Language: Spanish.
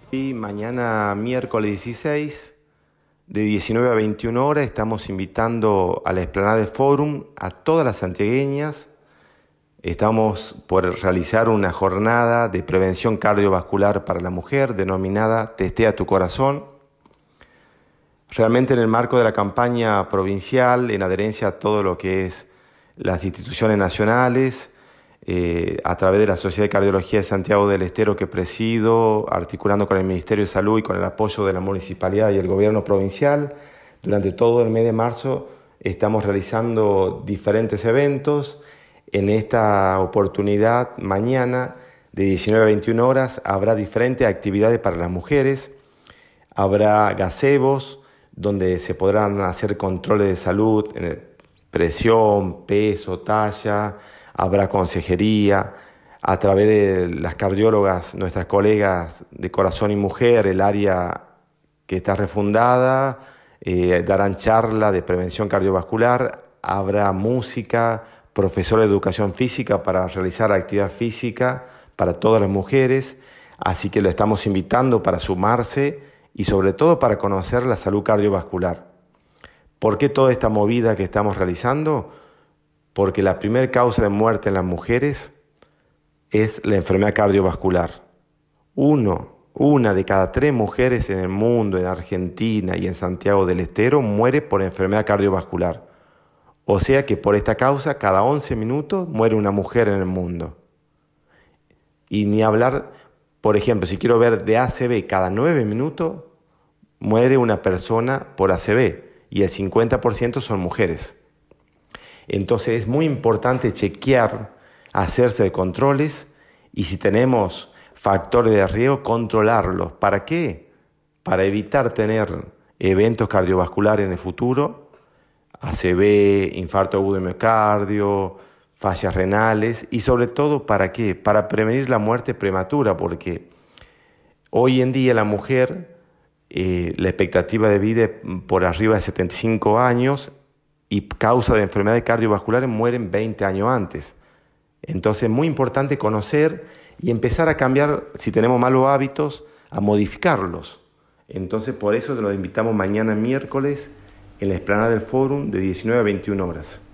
Y mañana miércoles 16, de 19 a 21 horas, estamos invitando a la Explanada de Forum a todas las santiagueñas. Estamos por realizar una jornada de prevención cardiovascular para la mujer denominada Testea tu corazón. Realmente en el marco de la campaña provincial, en adherencia a todo lo que es las instituciones nacionales, a través de la Sociedad de Cardiología de Santiago del Estero que presido, articulando con el Ministerio de Salud y con el apoyo de la Municipalidad y el Gobierno provincial, durante todo el mes de marzo estamos realizando diferentes eventos. En esta oportunidad, mañana, de 19 a 21 horas, habrá diferentes actividades para las mujeres. Habrá gazebos, donde se podrán hacer controles de salud, presión, peso, talla. Habrá consejería a través de las cardiólogas, nuestras colegas de Corazón y Mujer, el área que está refundada, darán charla de prevención cardiovascular, habrá música, profesor de educación física para realizar actividad física para todas las mujeres, así que lo estamos invitando para sumarse y sobre todo para conocer la salud cardiovascular. ¿Por qué toda esta movida que estamos realizando? Porque la primera causa de muerte en las mujeres es la enfermedad cardiovascular. Una de cada 3 mujeres en el mundo, en Argentina y en Santiago del Estero, muere por enfermedad cardiovascular. O sea que por esta causa, cada 11 minutos muere una mujer en el mundo. Y ni hablar, por ejemplo, si quiero ver de ACV, cada 9 minutos muere una persona por ACV y el 50% son mujeres. Entonces es muy importante chequear, hacerse controles y si tenemos factores de riesgo, controlarlos. ¿Para qué? Para evitar tener eventos cardiovasculares en el futuro, ACV, infarto agudo de miocardio, fallas renales y sobre todo ¿para qué? Para prevenir la muerte prematura, porque hoy en día la mujer, la expectativa de vida es por arriba de 75 años y causa de enfermedades cardiovasculares mueren 20 años antes. Entonces es muy importante conocer y empezar a cambiar, si tenemos malos hábitos, a modificarlos. Entonces por eso los invitamos mañana miércoles en la Explanada del Fórum de 19 a 21 horas.